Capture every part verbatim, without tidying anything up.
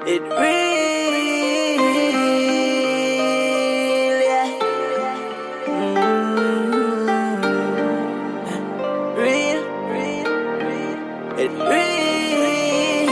It real, yeah. Mm-hmm. Real, real, real. It real,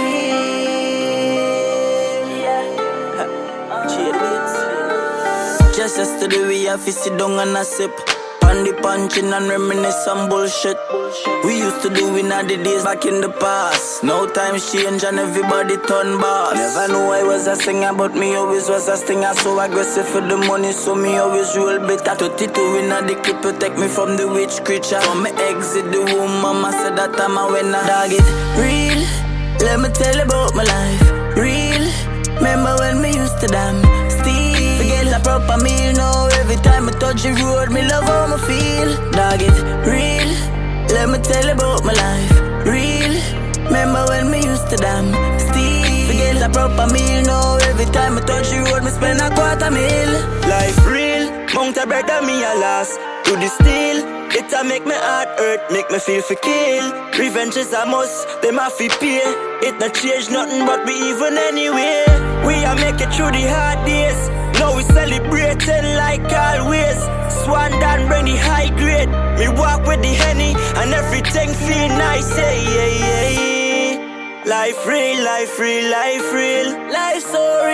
yeah. Chill beats. Just yesterday we have to sit down and a sip. On the punching and reminisce some bullshit. We used to do in the days back in the past. Now times change and everybody turn boss. Never knew I was a singer, but me always was a stinger. So aggressive for the money, so me always roll bitter. thirty-two in the clip, protect me from the witch creature. When me exit the room, mama said that I'm a winner. Dog it real, let me tell you about my life. Real, remember when me used to damn steal. Forget a proper meal, no. Every time I touch the road, me love how me feel. Dog it real, let me tell you about my life. Real, remember when me used to damn steal. Forget a proper meal, no. Every time I touch the road, me spend a quarter mil. Life real, mount a bread and me a loss. To the steel, it'll make my heart hurt, make me feel for kill. Revenge is a must, them have to pay. It not change nothing but we even anyway. We are make it through the hard days. Now we celebrating like always. Swan down bring the high grade. Me walk with the Henny and everything feel nice. Hey, hey, hey. Life real, life real, life real. Life so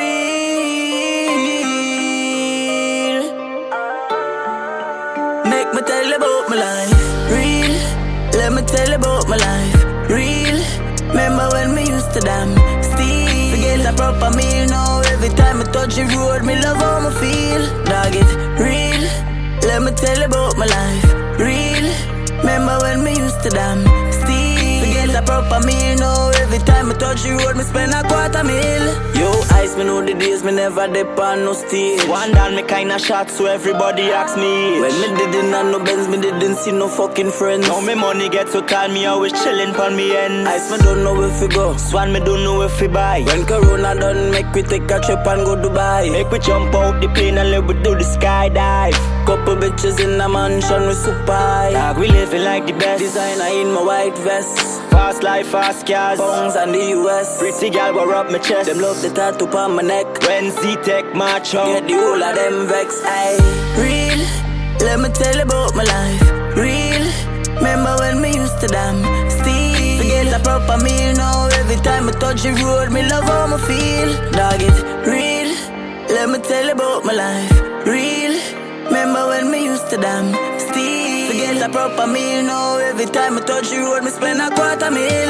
real. Make me tell you about my life. Real, let me tell you about my life. Real, remember when me used to damn steal. Forget a proper meal, no. Every time I touch the road, me love how me feel. Dog it real, let me tell you about my life. Real, remember when me used to damn steal. Forget a proper meal, no. Every time I touch the road, me spend a quarter mil. Yo, ice, me know the days me never depend no stage. One down me kinda shot, so everybody ask me. When me didn't have no Benz, me didn't see no fucking friends. Now me money get so tall, me always chillin' pon me ends. Ice, me don't know where fi go. Swan, me don't know where fi buy. When Corona done, make we take a trip and go Dubai. Make we jump out the plane and let we do the skydive. Couple bitches in a mansion with super high. Dog, we living like the best. Designer in my white vest. Fast life, fast cars, pounds and the U S. Pretty gal go rub my chest. Them love the tattoo on my neck. When Z-Tech march out, get the whole of them vex. Aye. Real, let me tell you about my life. Real, remember when me used to damn steal. Forget a proper meal, no. Every time I touch the road, me love how me feel. Dog it real, let me tell you about my life. Real, remember when me used to damn steal. Forget a proper meal, no. Every time I touch the road, me spend a quarter mil.